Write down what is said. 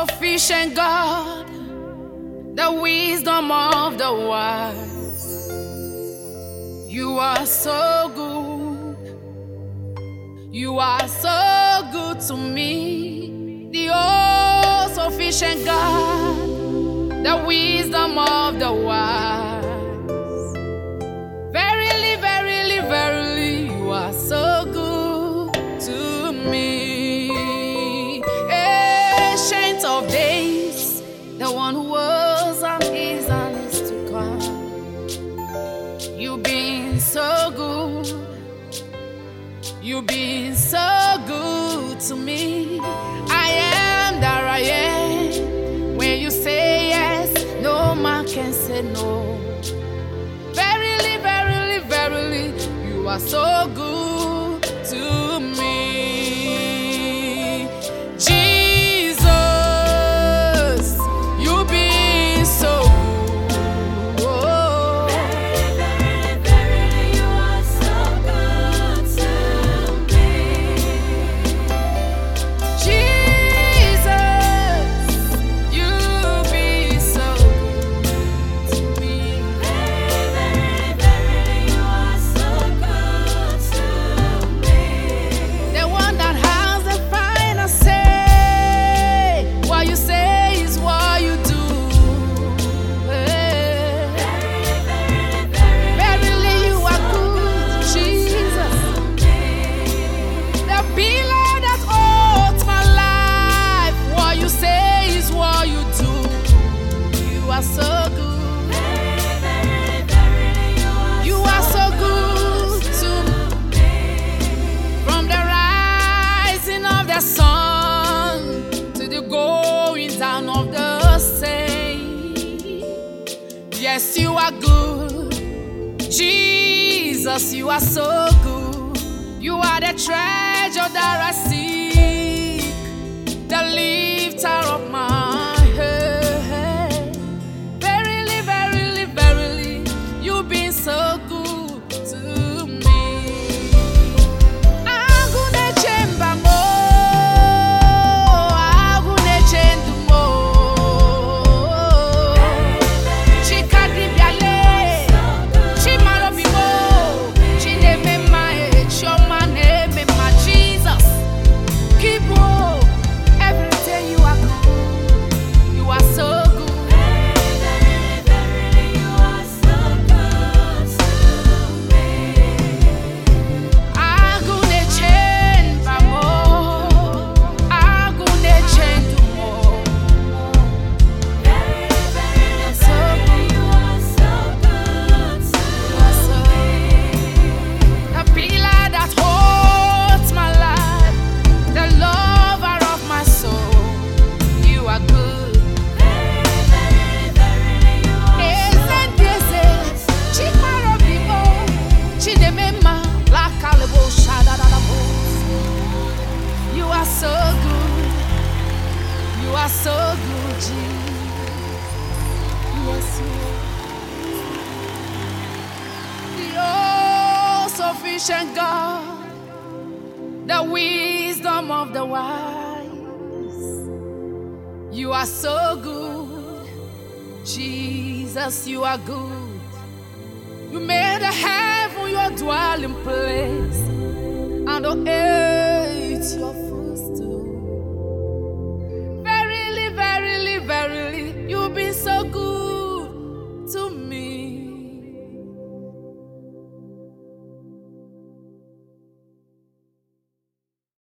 sufficient God, the wisdom of the wise. You are so good. You are so good to me. The all sufficient God, the wisdom of the wise. Verily, verily, verily, you are so good to me. Ancient of days, the one who was and is to come. You've been so good. You've been so good to me. I am that I am. When you say yes, no man can say no. Verily, verily, verily, you are so good to me. Jesus, you've been so good. Oh. Verily, verily, you are so good to me. Jesus, you've been so good to me. Verily, verily, you are so good to me. The one that has the final say. What you say is what you do. Hey. Verily you are good, Jesus. The pillar that holds my life. What you say is what you do. You are so good. You are so good to me. From the rising of the sun to the going down of the same. Yes, you are good. Jesus, you are so good. You are the treasure that I seek, the lifter of my head. Verily, verily, verily, you've been so good to me. Agune chemba mo, agune chendu mo. Chikadri biale, chimalo bimo, chineme ma choma neme ma. Jesus, keep on. Every day you are good, you are so good. Verily, you are so good to me. Agune chemba mo, agune chendu mo. Verily, verily, you are so good to me. The pillar that holds my life, the lover of my soul. You are good. Verily, verily, you are Ezendeze, chimaro bibo, chidemema, lakalebo, shadadadabo. You are so good. You are so good, Jesus. Yes, you are. The all-sufficient God, the wisdom of the wise. You are so good, Jesus. You are good. You made the heaven your dwelling place, and the earth your